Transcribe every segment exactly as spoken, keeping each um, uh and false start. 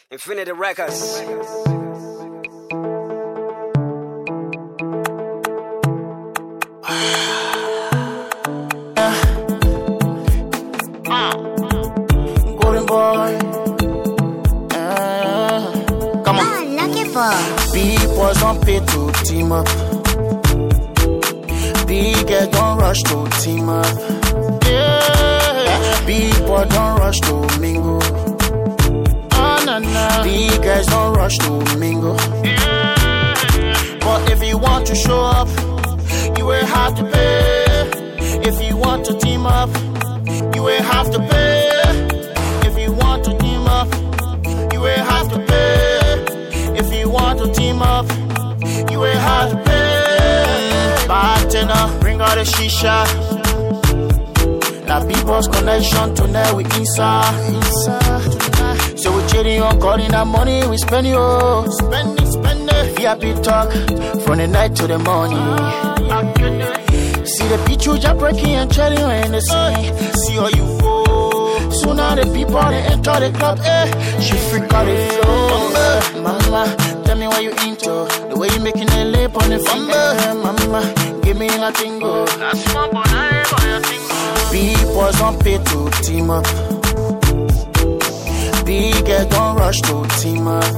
Infinity Records. Golden boy. Uh, come on. Ah, lucky boy. People don't pay to team up. Big girls don't rush to team up. Yeah. People don't rush to mingle. Oh, no, no. Big girls don't rush to mingle. Yeah. But if you want to show up, you will have to pay. If you want to team up, you will have to pay. If you want to team up, you will have to pay. If you want to team up, you will have to pay. Bartender, bring out the shisha. Now people's connection tonight we inside. inside. So we trading on calling that money we spend yo. Spend it, spend it. V I P talk from the night to the morning. See the people just breaking and trading when they see. See how you fall. So now the people they enter the club, eh? She freak out the flow. Mama, tell me what you into. The way you making a lip on the finger. Mama, give me a tingle. That's my boy, people don't pay to team up. Big girls don't rush to team up.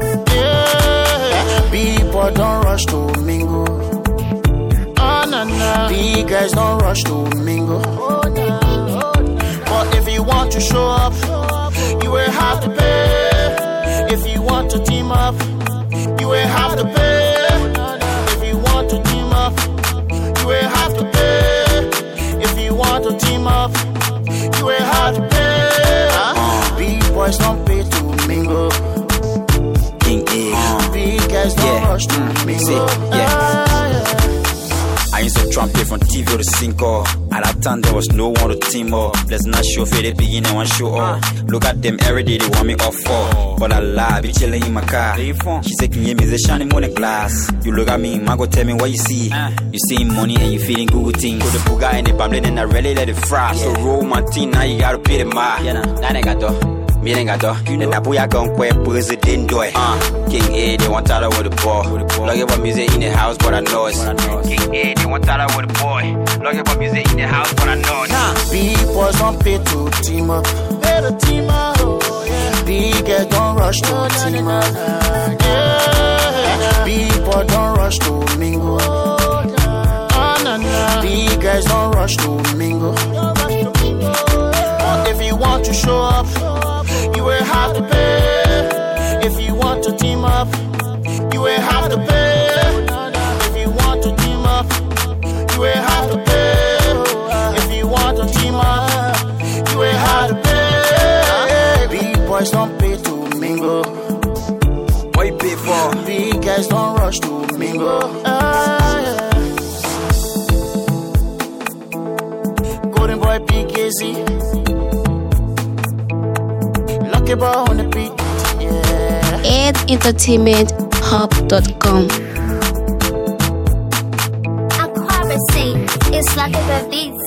Yeah. People don't rush to mingle. Oh, no, no. Big guys don't rush to mingle. Oh, no. But if you want to show up, you will have to pay. If you want to team up, you will have to pay. If you want to team up, you will have to pay. If you want to team up, you will have to pay. Uh, Big boys don't pay to mingle. King A. Big guys don't Yeah. rush to mingle. See, yeah. Ah, yeah. I used to trumpet from T V to Cinco. At that time there was no one to team up. Let's not show for the beginning one show up. Look at them every day they want me off for. But I lie, be chilling in my car. She say can you musician in the glass. You look at me, man go tell me what you see. You seeing money and you feeling good things. So the puga and the bambling and I really let it fry. So roll my team now you gotta pay the ma. Yeah, nah, that ain't got though. Me ain't got though. Then that boy I gon' quit president doy. Uh, King A, they want Tyler with the ball. Log about music in the house, but I know it's King A, they want Tyler with the boy. Log about music in the house, but I know it's People don't pay to team up. Pay to team up. Oh, yeah. Big girls don't rush to team up. Yeah. People don't rush to mingle. Oh, no, no. Big guys don't rush to mingle. But if you want to show up, you will have to pay. If you want to team up, you will have to pay. If you want to team up, you will have to pay. If you want to team up, you will have to pay. Big boys don't pay to mingle. what you pay for? Big guys don't rush to mingle. Ah, yeah. Golden boy P K Z. Lucky boy on the beat. Yeah. ed entertainment hub dot com. Aquabasy, it's like a beat.